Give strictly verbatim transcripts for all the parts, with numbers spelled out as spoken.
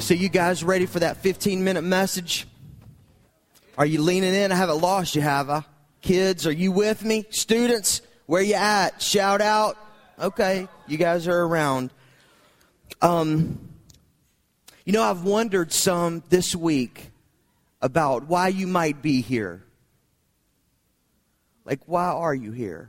So you guys ready for that fifteen-minute message? Are you leaning in? I haven't lost you, have I? Kids, are you with me? Students, where you at? Shout out. Okay, you guys are around. Um, you know, I've wondered some this week about why you might be here. Like, why are you here?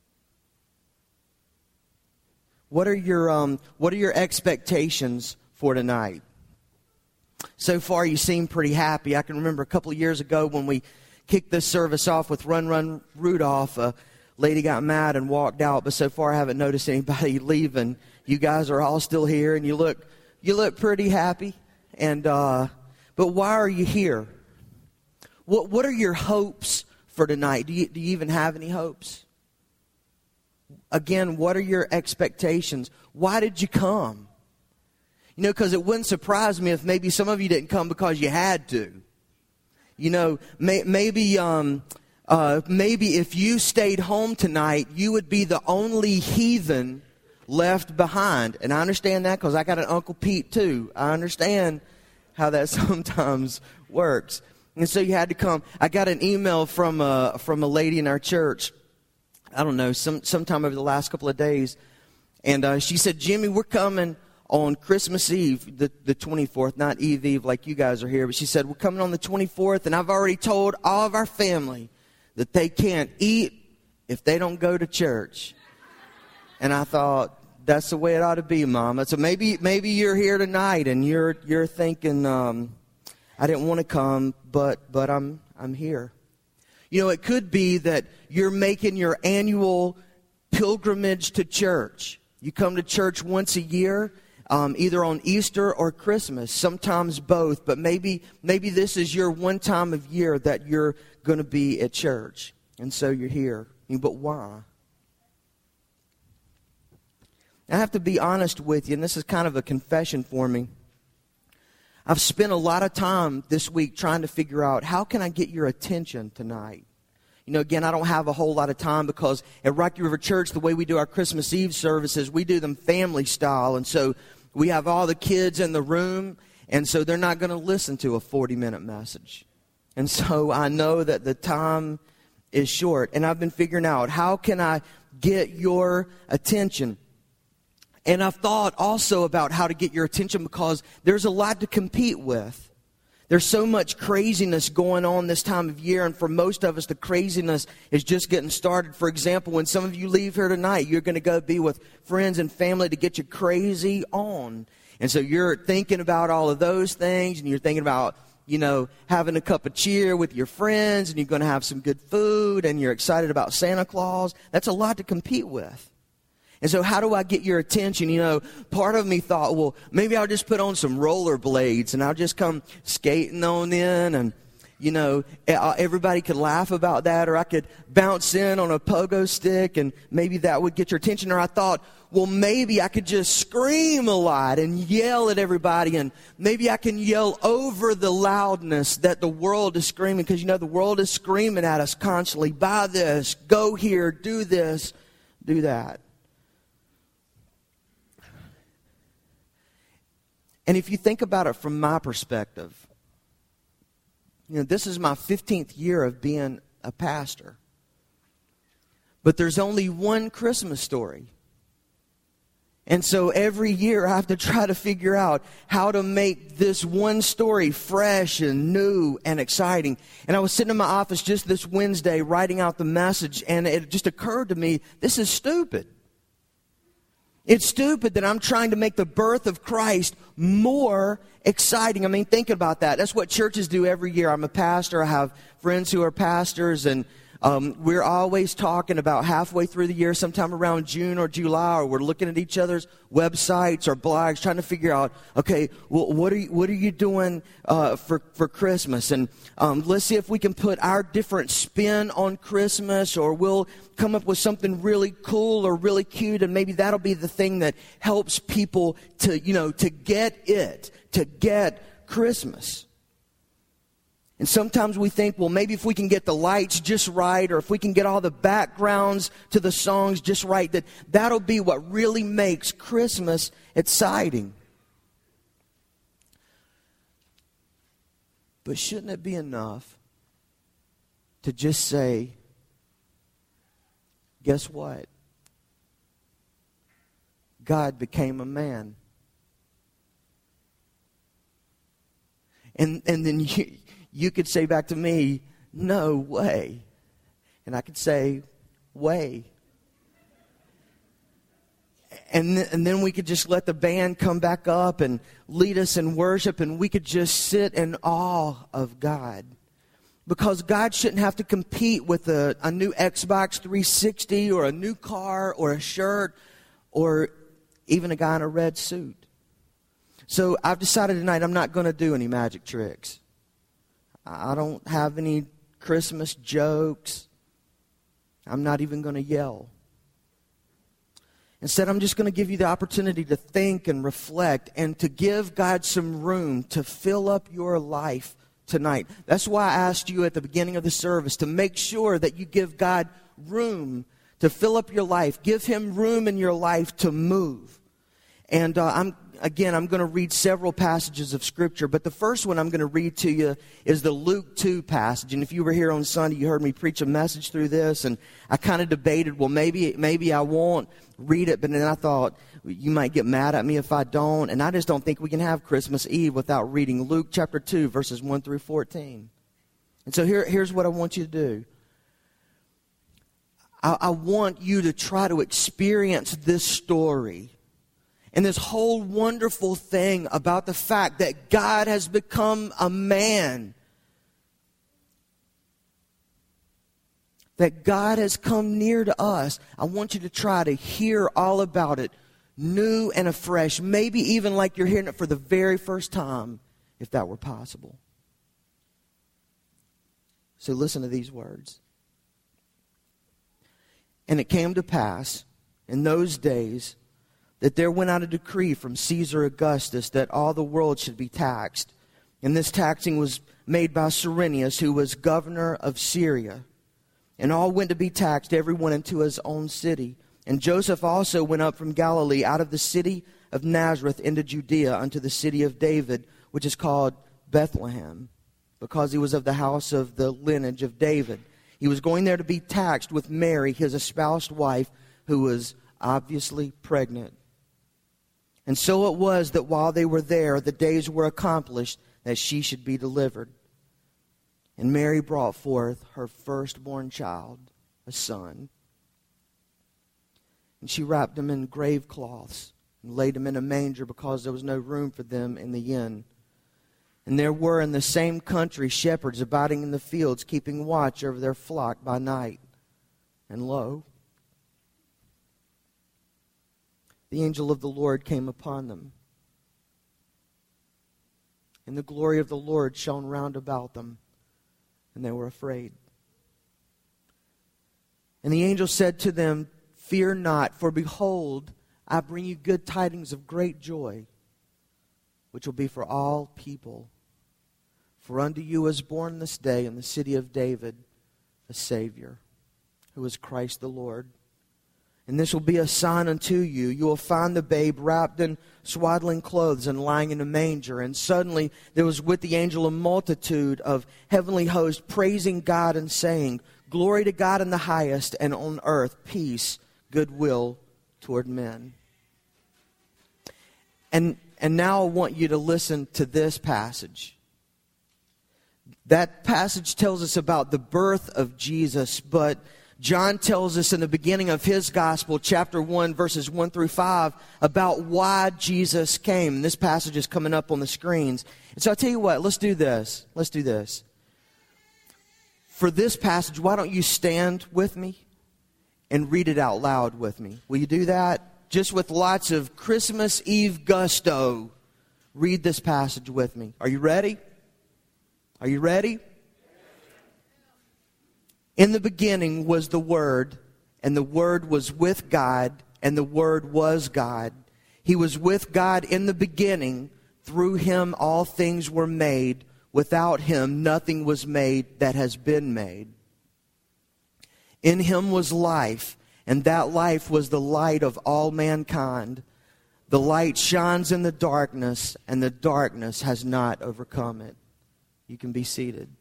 What are your um, what are your expectations for tonight? So far, you seem pretty happy. I can remember a couple of years ago when we kicked this service off with Run, Run, Rudolph. A lady got mad and walked out, but so far I haven't noticed anybody leaving. You guys are all still here, and you look you look pretty happy. And uh, but why are you here? What what are your hopes for tonight? Do you do you even have any hopes? Again, what are your expectations? Why did you come? You know, because it wouldn't surprise me if maybe some of you didn't come because you had to. You know, may, maybe um, uh, maybe if you stayed home tonight, you would be the only heathen left behind. And I understand that because I got an Uncle Pete too. I understand how that sometimes works. And so you had to come. I got an email from a, from a lady in our church, I don't know, some sometime over the last couple of days. And uh, she said, Jimmy, we're coming on Christmas Eve, the, the twenty-fourth, not Eve Eve like you guys are here. But she said, we're coming on the twenty-fourth, and I've already told all of our family that they can't eat if they don't go to church. And I thought, that's the way it ought to be, Mama. So maybe maybe you're here tonight, and you're you're thinking, um, I didn't want to come, but but I'm I'm here. You know, it could be that you're making your annual pilgrimage to church. You come to church once a year, um, either on Easter or Christmas, sometimes both. But maybe maybe this is your one time of year that you're going to be at church. And so you're here. But why? I have to be honest with you, and this is kind of a confession for me. I've spent a lot of time this week trying to figure out, how can I get your attention tonight? You know, again, I don't have a whole lot of time because at Rocky River Church, the way we do our Christmas Eve services, we do them family style. And so we have all the kids in the room, and so they're not going to listen to a forty-minute message. And so I know that the time is short, and I've been figuring out, how can I get your attention? And I've thought also about how to get your attention because there's a lot to compete with. There's so much craziness going on this time of year, and for most of us, the craziness is just getting started. For example, when some of you leave here tonight, you're going to go be with friends and family to get you crazy on. And so you're thinking about all of those things, and you're thinking about, you know, having a cup of cheer with your friends, and you're going to have some good food, and you're excited about Santa Claus. That's a lot to compete with. And so how do I get your attention? You know, part of me thought, well, maybe I'll just put on some rollerblades and I'll just come skating on in, and, you know, everybody could laugh about that, or I could bounce in on a pogo stick and maybe that would get your attention. Or I thought, well, maybe I could just scream a lot and yell at everybody, and maybe I can yell over the loudness that the world is screaming, because, you know, the world is screaming at us constantly, buy this, go here, do this, do that. And if you think about it from my perspective, you know, this is my fifteenth year of being a pastor. But there's only one Christmas story. And so every year I have to try to figure out how to make this one story fresh and new and exciting. And I was sitting in my office just this Wednesday writing out the message, and it just occurred to me, this is stupid. It's stupid that I'm trying to make the birth of Christ more exciting. I mean, think about that. That's what churches do every year. I'm a pastor. I have friends who are pastors, and um, we're always talking about halfway through the year, sometime around June or July, or we're looking at each other's websites or blogs, trying to figure out, okay, well, what are you, what are you doing uh, for for Christmas? And um, let's see if we can put our different spin on Christmas, or we'll come up with something really cool or really cute, and maybe that'll be the thing that helps people to, you know, to get it, to get Christmas. And sometimes we think, well, maybe if we can get the lights just right, or if we can get all the backgrounds to the songs just right, that that'll be what really makes Christmas exciting. But shouldn't it be enough to just say, guess what? God became a man. And and then you, you could say back to me, no way. And I could say, way. And, th- and then we could just let the band come back up and lead us in worship, and we could just sit in awe of God. Because God shouldn't have to compete with a, a new Xbox three sixty or a new car or a shirt or even a guy in a red suit. So I've decided tonight I'm not going to do any magic tricks. I don't have any Christmas jokes. I'm not even going to yell. Instead, I'm just going to give you the opportunity to think and reflect and to give God some room to fill up your life tonight. That's why I asked you at the beginning of the service to make sure that you give God room to fill up your life. Give Him room in your life to move. And uh, I'm again, I'm going to read several passages of Scripture, but the first one I'm going to read to you is the Luke two passage. And if you were here on Sunday, you heard me preach a message through this, and I kind of debated, well, maybe maybe I won't read it, but then I thought, you might get mad at me if I don't, and I just don't think we can have Christmas Eve without reading Luke chapter two, verses one through fourteen. And so here, here's what I want you to do. I, I want you to try to experience this story and this whole wonderful thing about the fact that God has become a man. That God has come near to us. I want you to try to hear all about it, new and afresh. Maybe even like you're hearing it for the very first time, if that were possible. So listen to these words. And it came to pass in those days that there went out a decree from Caesar Augustus that all the world should be taxed. And this taxing was made by Cyrenius, who was governor of Syria. And all went to be taxed, everyone into his own city. And Joseph also went up from Galilee out of the city of Nazareth into Judea unto the city of David, which is called Bethlehem, because he was of the house of the lineage of David. He was going there to be taxed with Mary, his espoused wife, who was obviously pregnant. And so it was that while they were there, the days were accomplished that she should be delivered. And Mary brought forth her firstborn child, a son. And she wrapped him in grave cloths and laid him in a manger because there was no room for them in the inn. And there were in the same country shepherds abiding in the fields, keeping watch over their flock by night. And lo, the angel of the Lord came upon them. And the glory of the Lord shone round about them, and they were afraid. And the angel said to them, Fear not, for behold, I bring you good tidings of great joy, which will be for all people. For unto you is born this day in the city of David a Savior, who is Christ the Lord. And this will be a sign unto you. You will find the babe wrapped in swaddling clothes and lying in a manger. And suddenly there was with the angel a multitude of heavenly hosts praising God and saying, Glory to God in the highest, and on earth peace, goodwill toward men. And, and now I want you to listen to this passage. That passage tells us about the birth of Jesus, but John tells us in the beginning of his gospel, chapter one, verses one through five, about why Jesus came. This passage is coming up on the screens. And so I'll tell you what, let's do this. Let's do this. For this passage, why don't you stand with me and read it out loud with me? Will you do that? Just with lots of Christmas Eve gusto. Read this passage with me. Are you ready? Are you ready? In the beginning was the Word, and the Word was with God, and the Word was God. He was with God in the beginning. Through Him all things were made. Without Him nothing was made that has been made. In Him was life, and that life was the light of all mankind. The light shines in the darkness, and the darkness has not overcome it. You can be seated.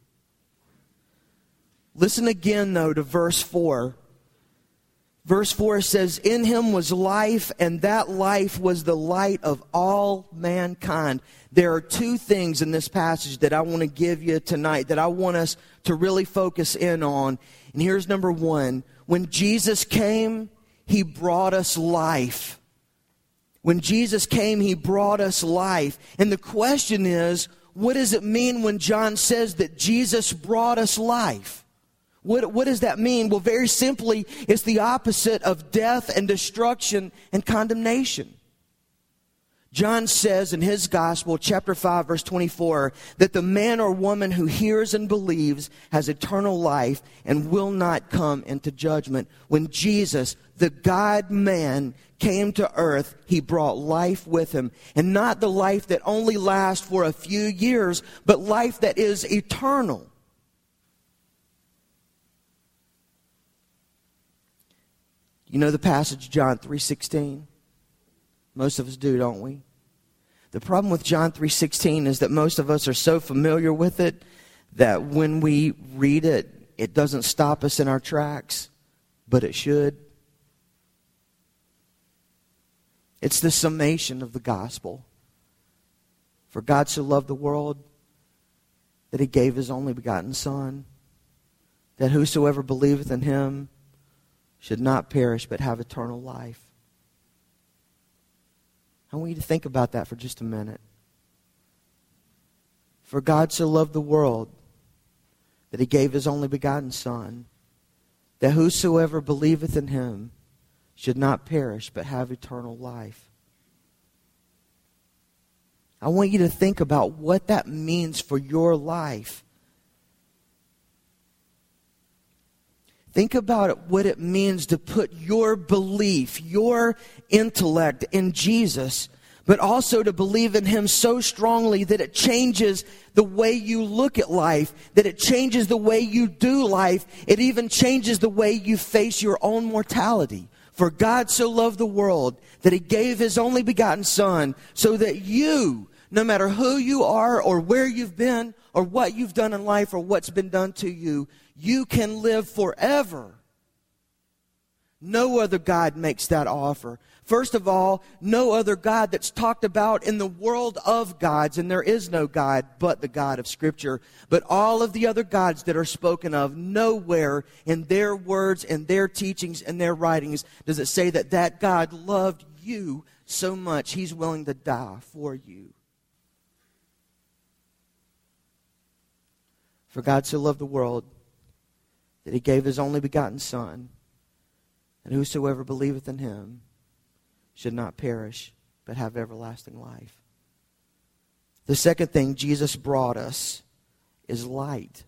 Listen again, though, to verse four. Verse four says, in him was life, and that life was the light of all mankind. There are two things in this passage that I want to give you tonight, that I want us to really focus in on. And here's number one. When Jesus came, he brought us life. When Jesus came, he brought us life. And the question is, what does it mean when John says that Jesus brought us life? What, what does that mean? Well, very simply, it's the opposite of death and destruction and condemnation. John says in his gospel, chapter five, verse twenty-four, that the man or woman who hears and believes has eternal life and will not come into judgment. When Jesus, the God-man, came to earth, he brought life with him. And not the life that only lasts for a few years, but life that is eternal. You know the passage, John three sixteen? Most of us do, don't we? The problem with John three sixteen is that most of us are so familiar with it that when we read it, it doesn't stop us in our tracks, but it should. It's the summation of the gospel. For God so loved the world that he gave his only begotten Son, that whosoever believeth in him should not perish but have eternal life. I want you to think about that for just a minute. For God so loved the world that he gave his only begotten Son, that whosoever believeth in him should not perish but have eternal life. I want you to think about what that means for your life. Think about what it means to put your belief, your intellect in Jesus, but also to believe in him so strongly that it changes the way you look at life, that it changes the way you do life. It even changes the way you face your own mortality. For God so loved the world that he gave his only begotten Son so that you, no matter who you are or where you've been or what you've done in life or what's been done to you, you can live forever. No other God makes that offer. First of all, no other God that's talked about in the world of gods, and there is no God but the God of Scripture. But all of the other gods that are spoken of, nowhere in their words and their teachings and their writings does it say that that God loved you so much he's willing to die for you. For God so loved the world that he gave his only begotten Son, and whosoever believeth in him should not perish, but have everlasting life. The second thing Jesus brought us is light.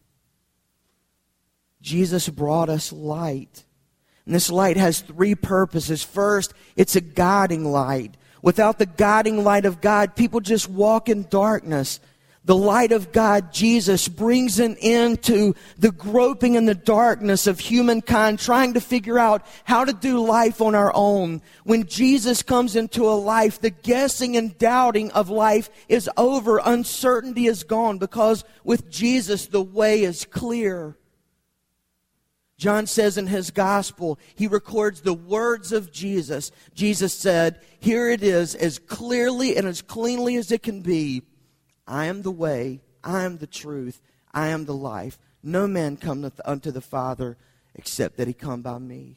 Jesus brought us light. And this light has three purposes. First, it's a guiding light. Without the guiding light of God, people just walk in darkness. The light of God, Jesus, brings an end to the groping in the darkness of humankind, trying to figure out how to do life on our own. When Jesus comes into a life, the guessing and doubting of life is over. Uncertainty is gone, because with Jesus, the way is clear. John says in his gospel, he records the words of Jesus. Jesus said, here it is, as clearly and as cleanly as it can be. I am the way, I am the truth, I am the life. No man cometh unto the Father except that he come by me.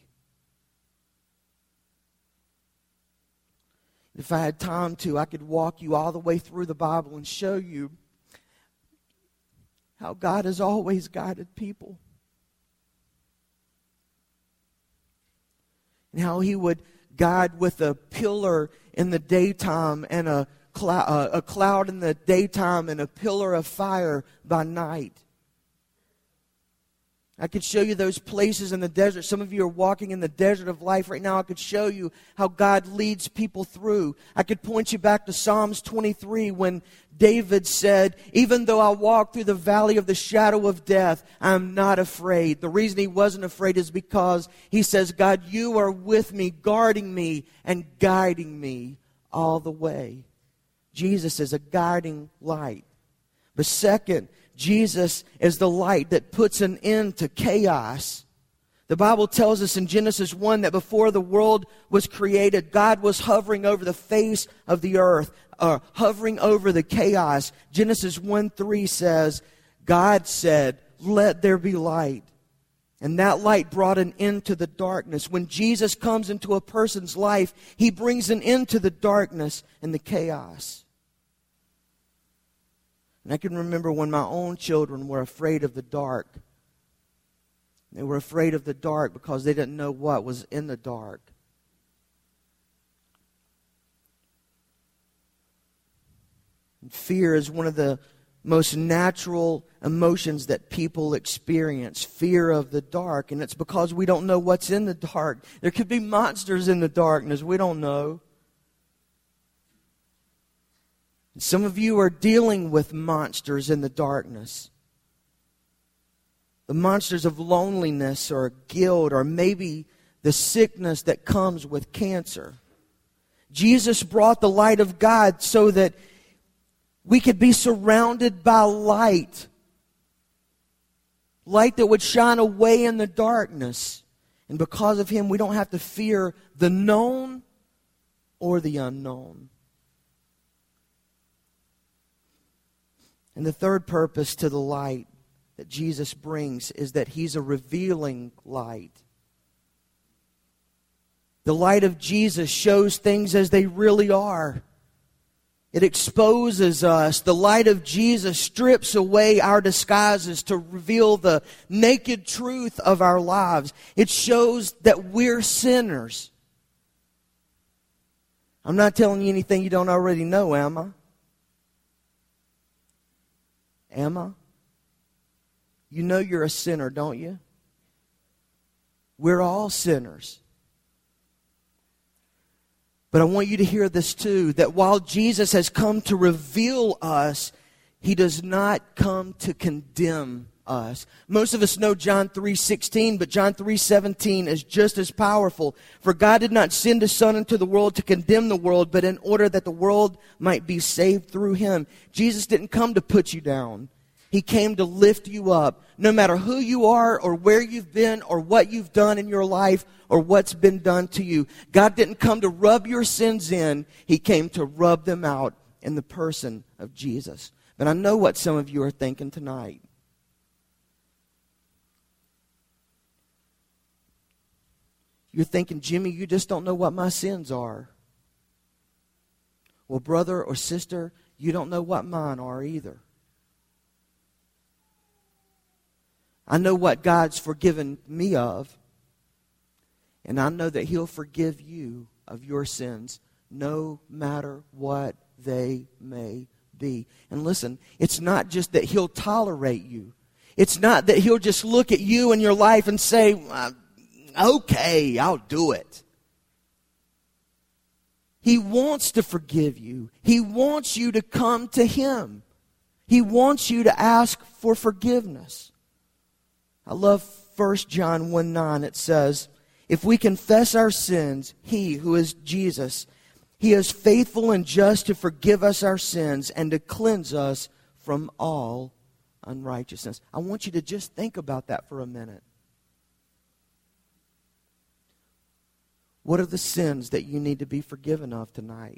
If I had time to, I could walk you all the way through the Bible and show you how God has always guided people. And how he would guide with a pillar in the daytime and a cloud, uh, a cloud in the daytime and a pillar of fire by night. I could show you those places in the desert. Some of you are walking in the desert of life right now. I could show you how God leads people through. I could point you back to Psalms twenty-three when David said, even though I walk through the valley of the shadow of death, I am not afraid. The reason he wasn't afraid is because he says, God, you are with me, guarding me and guiding me all the way. Jesus is a guiding light. But second, Jesus is the light that puts an end to chaos. The Bible tells us in Genesis one that before the world was created, God was hovering over the face of the earth, uh, hovering over the chaos. Genesis one three says, God said, "Let there be light." And that light brought an end to the darkness. When Jesus comes into a person's life, He brings an end to the darkness and the chaos. And I can remember when my own children were afraid of the dark. They were afraid of the dark because they didn't know what was in the dark. And fear is one of the most natural emotions that people experience, fear of the dark. And it's because we don't know what's in the dark. There could be monsters in the darkness. We don't know. And some of you are dealing with monsters in the darkness. The monsters of loneliness or guilt or maybe the sickness that comes with cancer. Jesus brought the light of God so that we could be surrounded by light. Light that would shine away in the darkness. And because of Him, we don't have to fear the known or the unknown. And the third purpose to the light that Jesus brings is that He's a revealing light. The light of Jesus shows things as they really are. It exposes us. The light of Jesus strips away our disguises to reveal the naked truth of our lives. It shows that we're sinners. I'm not telling you anything you don't already know, am I? Am I? You know you're a sinner, don't you? We're all sinners. But I want you to hear this too, that while Jesus has come to reveal us, He does not come to condemn us. Most of us know John three sixteen, but John three seventeen is just as powerful. For God did not send His Son into the world to condemn the world, but in order that the world might be saved through Him. Jesus didn't come to put you down. He came to lift you up. No matter who you are or where you've been or what you've done in your life or what's been done to you. God didn't come to rub your sins in. He came to rub them out in the person of Jesus. But I know what some of you are thinking tonight. You're thinking, Jimmy, you just don't know what my sins are. Well, brother or sister, you don't know what mine are either. I know what God's forgiven me of. And I know that He'll forgive you of your sins no matter what they may be. And listen, it's not just that He'll tolerate you. It's not that He'll just look at you and your life and say, okay, I'll do it. He wants to forgive you. He wants you to come to Him. He wants you to ask for forgiveness. I love First John one nine. It says, if we confess our sins, He, who is Jesus, He is faithful and just to forgive us our sins and to cleanse us from all unrighteousness. I want you to just think about that for a minute. What are the sins that you need to be forgiven of tonight?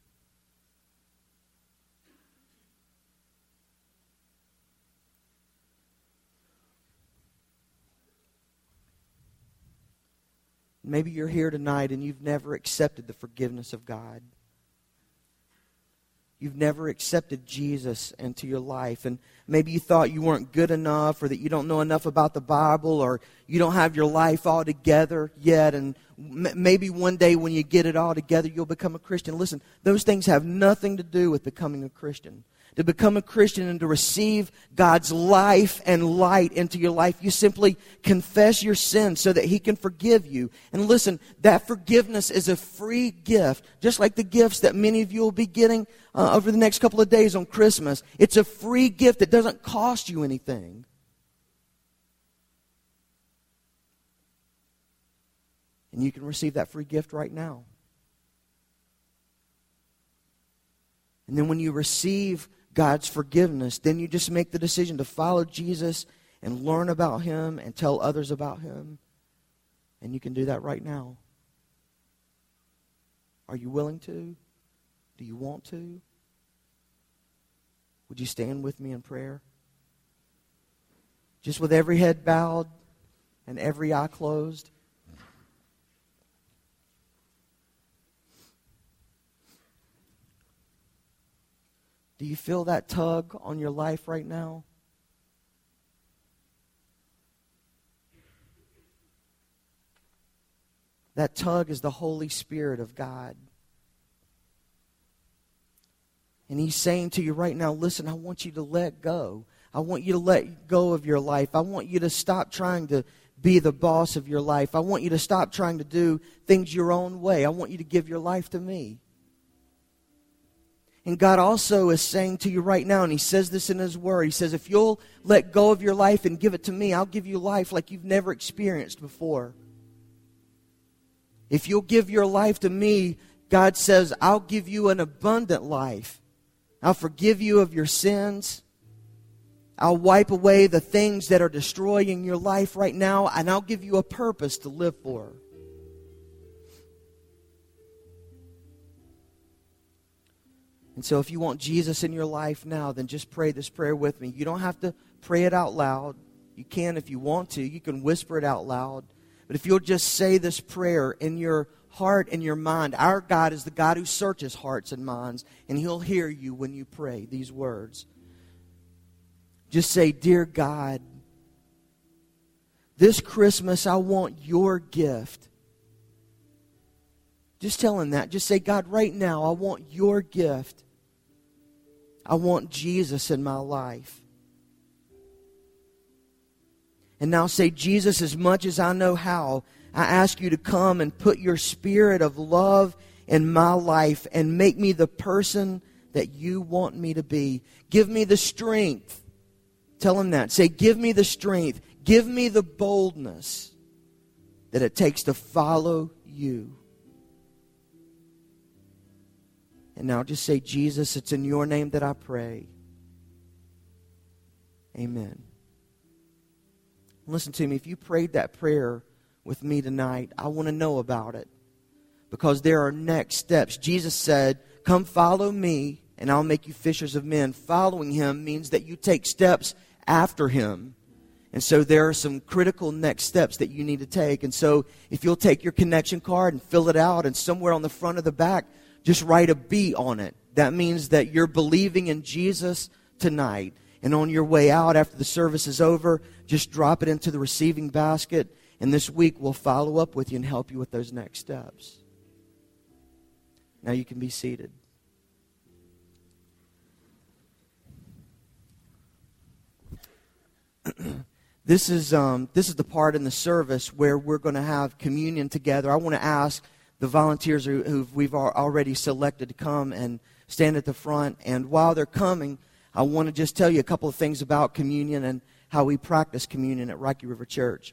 Maybe you're here tonight and you've never accepted the forgiveness of God. You've never accepted Jesus into your life. And maybe you thought you weren't good enough or that you don't know enough about the Bible or you don't have your life all together yet. And m- maybe one day when you get it all together, you'll become a Christian. Listen, those things have nothing to do with becoming a Christian. To become a Christian and to receive God's life and light into your life, you simply confess your sins so that He can forgive you. And listen, that forgiveness is a free gift, just like the gifts that many of you will be getting uh, over the next couple of days on Christmas. It's a free gift that doesn't cost you anything. And you can receive that free gift right now. And then when you receive God's forgiveness, then you just make the decision to follow Jesus and learn about Him and tell others about Him. And you can do that right now. Are you willing to? Do you want to? Would you stand with me in prayer? Just with every head bowed and every eye closed. Do you feel that tug on your life right now? That tug is the Holy Spirit of God. And He's saying to you right now, listen, I want you to let go. I want you to let go of your life. I want you to stop trying to be the boss of your life. I want you to stop trying to do things your own way. I want you to give your life to me. And God also is saying to you right now, and He says this in His Word, He says, if you'll let go of your life and give it to me, I'll give you life like you've never experienced before. If you'll give your life to me, God says, I'll give you an abundant life. I'll forgive you of your sins. I'll wipe away the things that are destroying your life right now, and I'll give you a purpose to live for. And so if you want Jesus in your life now, then just pray this prayer with me. You don't have to pray it out loud. You can if you want to. You can whisper it out loud. But if you'll just say this prayer in your heart and your mind, our God is the God who searches hearts and minds, and He'll hear you when you pray these words. Just say, dear God, this Christmas I want your gift. Just tell Him that. Just say, God, right now I want your gift. I want Jesus in my life. And now say, Jesus, as much as I know how, I ask you to come and put your spirit of love in my life and make me the person that you want me to be. Give me the strength. Tell Him that. Say, give me the strength. Give me the boldness that it takes to follow you. And now just say, Jesus, it's in your name that I pray. Amen. Listen to me, if you prayed that prayer with me tonight, I want to know about it. Because there are next steps. Jesus said, come follow me and I'll make you fishers of men. Following Him means that you take steps after Him. And so there are some critical next steps that you need to take. And so if you'll take your connection card and fill it out, and somewhere on the front of the back, just write a B on it. That means that you're believing in Jesus tonight. And on your way out after the service is over, just drop it into the receiving basket. And this week we'll follow up with you and help you with those next steps. Now you can be seated. This is um, this is the part in the service where we're going to have communion together. I want to ask the volunteers who who we've already selected to come and stand at the front. And while they're coming, I want to just tell you a couple of things about communion and how we practice communion at Rocky River Church.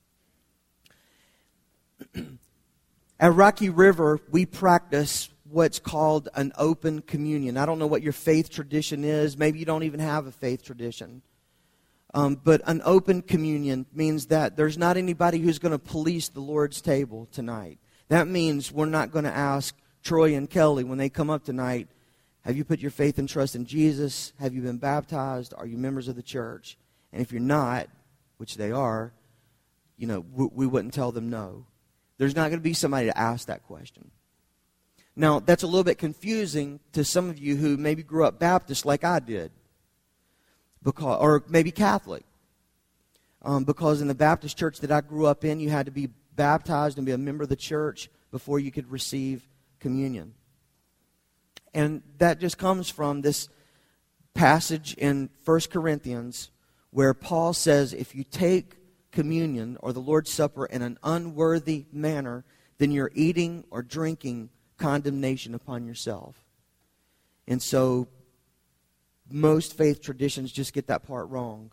At Rocky River, we practice what's called an open communion. I don't know what your faith tradition is. Maybe you don't even have a faith tradition. Um, but an open communion means that there's not anybody who's going to police the Lord's table tonight. That means we're not going to ask Troy and Kelly when they come up tonight, have you put your faith and trust in Jesus? Have you been baptized? Are you members of the church? And if you're not, which they are, you know, we, we wouldn't tell them no. There's not going to be somebody to ask that question. Now, that's a little bit confusing to some of you who maybe grew up Baptist like I did. Because, or maybe Catholic. Um, because in the Baptist church that I grew up in, you had to be baptized and be a member of the church before you could receive communion. And that just comes from this passage in First Corinthians where Paul says, if you take communion or the Lord's Supper in an unworthy manner, then you're eating or drinking condemnation upon yourself. And so most faith traditions just get that part wrong.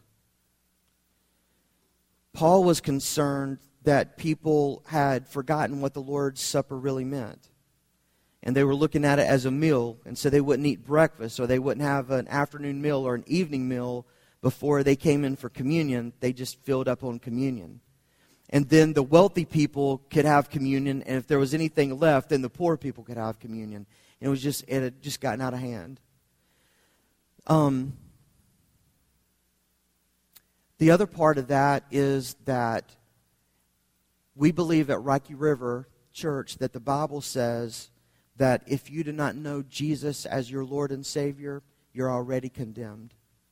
Paul was concerned that people had forgotten what the Lord's Supper really meant. and they were looking at it as a meal, and so they wouldn't eat breakfast, or they wouldn't have an afternoon meal or an evening meal before they came in for communion. They just filled up on communion. And then the wealthy people could have communion, and if there was anything left, then the poor people could have communion. And it was just, it had just gotten out of hand. Um, the other part of that is that we believe at Rocky River Church that the Bible says that if you do not know Jesus as your Lord and Savior, you're already condemned.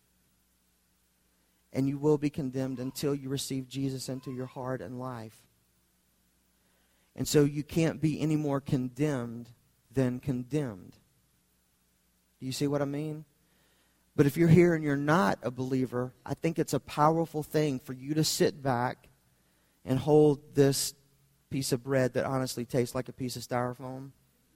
And you will be condemned until you receive Jesus into your heart and life. And so you can't be any more condemned than condemned. Do you see what I mean? But if you're here and you're not a believer, I think it's a powerful thing for you to sit back and hold this piece of bread that honestly tastes like a piece of styrofoam.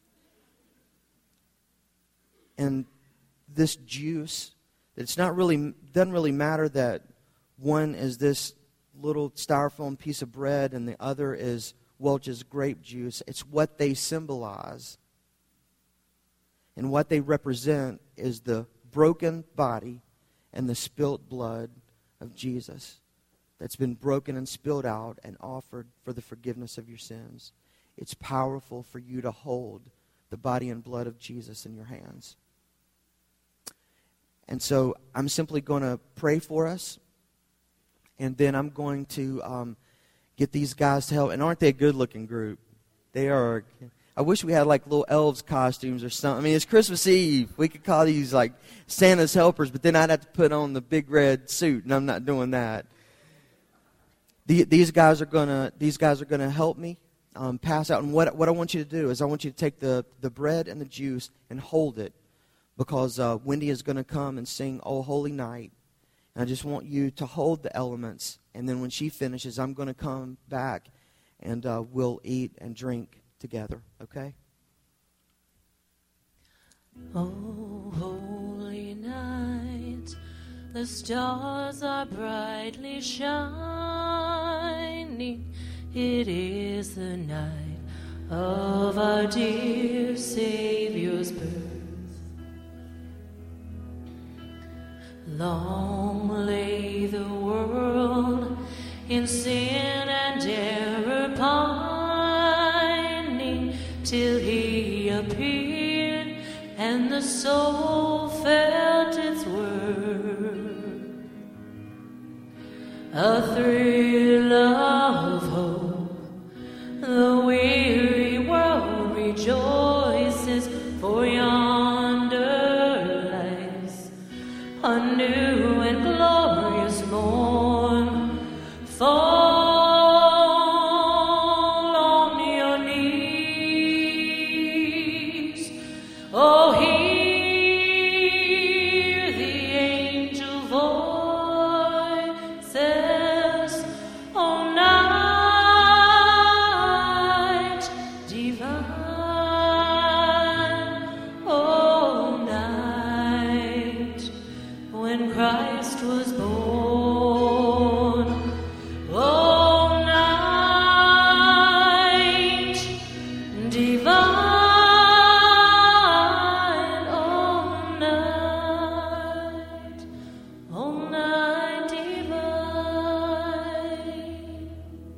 And this juice, it's not really, doesn't really matter that one is this little styrofoam piece of bread and the other is Welch's grape juice. It's what they symbolize. And what they represent is the broken body and the spilt blood of Jesus that's been broken and spilled out and offered for the forgiveness of your sins. It's powerful for you to hold the body and blood of Jesus in your hands. And so I'm simply going to pray for us, and then I'm going to um, get these guys to help. And aren't they a good-looking group? They are. I wish we had like little elves costumes or something. I mean, it's Christmas Eve. We could call these like Santa's helpers, but then I'd have to put on the big red suit, and I'm not doing that. The, these guys are gonna. These guys are gonna help me um, pass out. And what what I want you to do is I want you to take the the bread and the juice and hold it. Because uh, Wendy is going to come and sing "Oh Holy Night." And I just want you to hold the elements. And then when she finishes, I'm going to come back and uh, we'll eat and drink together. Okay? Oh, holy night, the stars are brightly shining. It is the night of our dear Savior's birth. Long lay the world in sin and error pining, till he appeared and the soul felt its worth. A thrill of hope, the weary world rejoices, for yonder lies a new and glorious morn. Fall on your knees. Oh, hear the angel voices. Oh, night divine. Oh, night when Christ was born. Oh, night divine. Oh, night. Oh, night divine.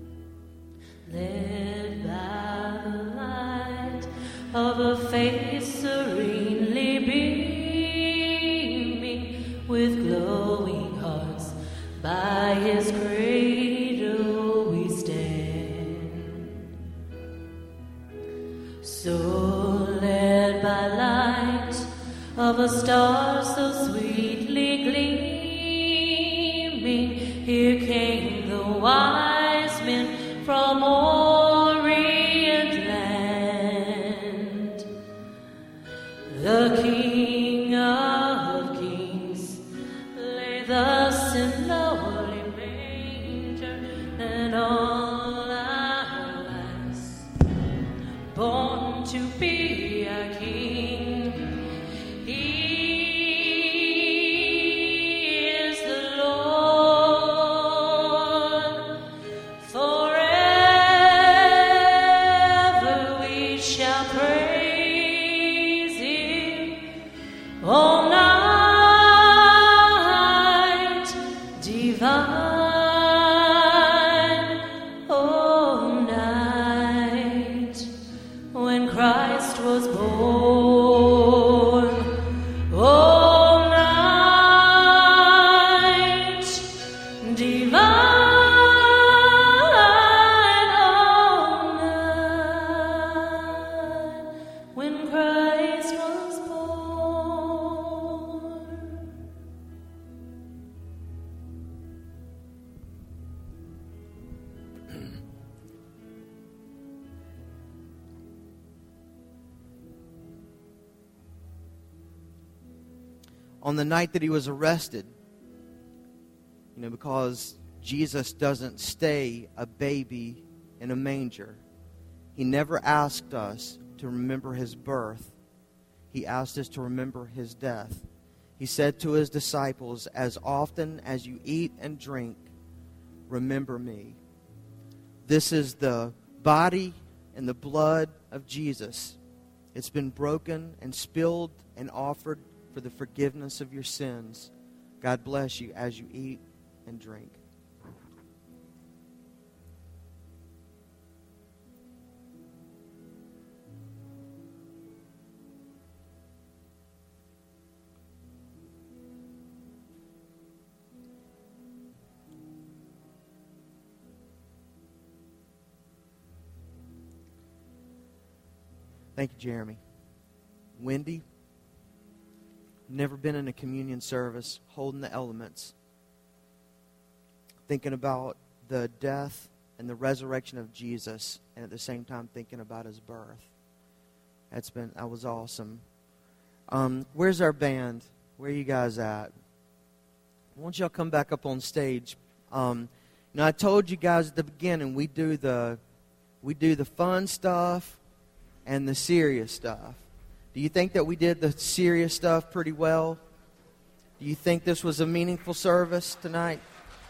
Led by the light of a face serenely beaming, with glowing hearts by his cradle we stand. So led by light of a star so sweetly gleaming, here came the wise men from Orient land. The King of Kings lay thus in lowly manger, and all our lives born to be our King. He is the Lord forever. on the night that he was arrested. You know, because Jesus doesn't stay a baby in a manger. He never asked us to remember his birth. He asked us to remember his death. He said to his disciples, as often as you eat and drink, remember me. This is the body and the blood of Jesus. It's been broken and spilled and offered for the forgiveness of your sins. God bless you as you eat and drink. Thank you, Jeremy. Wendy, never been in a communion service, holding the elements, thinking about the death and the resurrection of Jesus, and at the same time thinking about his birth. That's been, that was awesome. Um, where's our band? Where are you guys at? Why don't y'all come back up on stage? Um, you know, I told you guys at the beginning we do the we do the fun stuff and the serious stuff. Do you think that we did the serious stuff pretty well? Do you think this was a meaningful service tonight?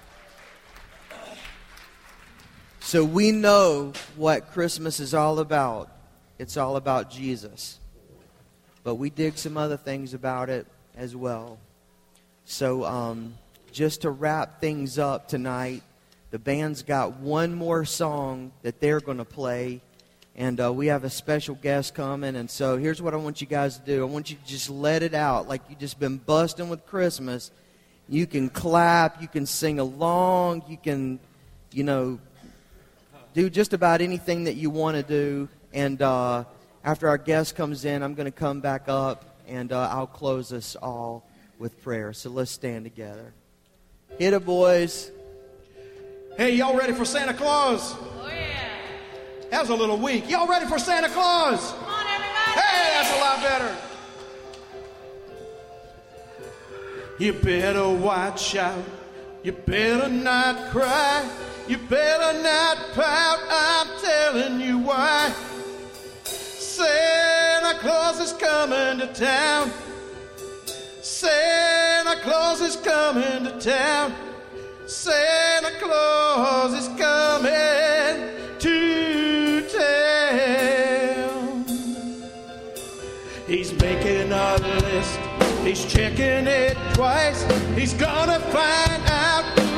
So we know what Christmas is all about. It's all about Jesus. But we dig some other things about it as well. So um, just to wrap things up tonight, the band's got one more song that they're going to play. And uh, we have a special guest coming. And so here's what I want you guys to do. I want you to just let it out like you've just been busting with Christmas. You can clap. You can sing along. You can, you know, do just about anything that you want to do. And uh, after our guest comes in, I'm going to come back up. And uh, I'll close us all with prayer. So let's stand together. Hit it, boys. Hey, y'all ready for Santa Claus? Oh, yeah. That was a little weak. Y'all ready for Santa Claus? Come on, everybody. Hey, that's a lot better. You better watch out. You better not cry. You better not pout. I'm telling you why. Santa Claus is coming to town. Santa Claus is coming to town. Santa Claus is coming to town. He's making a list. He's checking it twice. He's gonna find out